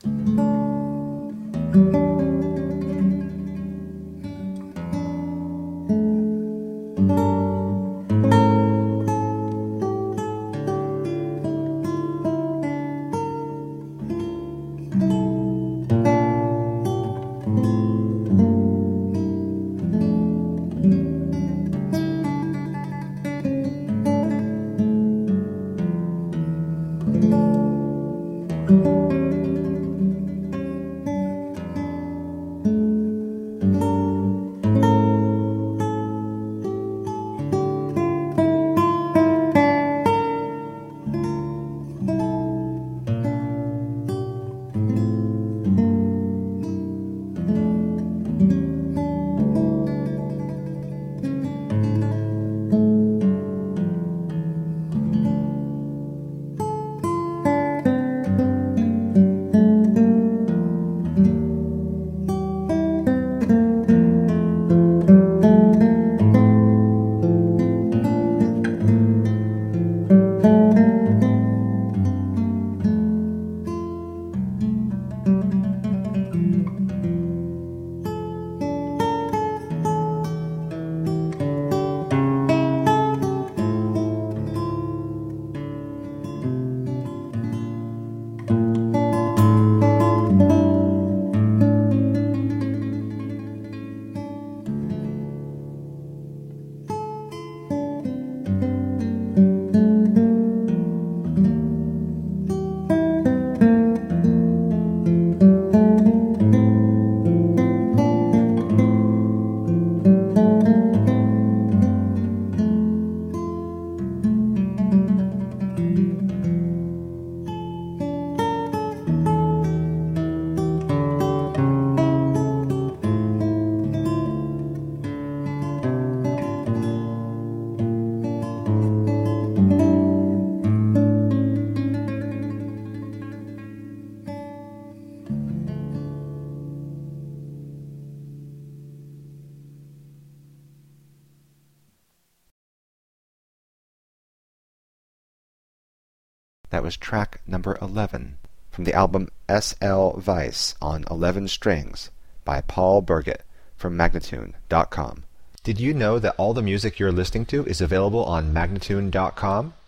That was track number 11 from the album S.L. Weiss on 11 Strings by Paul Birgit from Magnatune.com. Did you know that all the music you're listening to is available on Magnatune.com?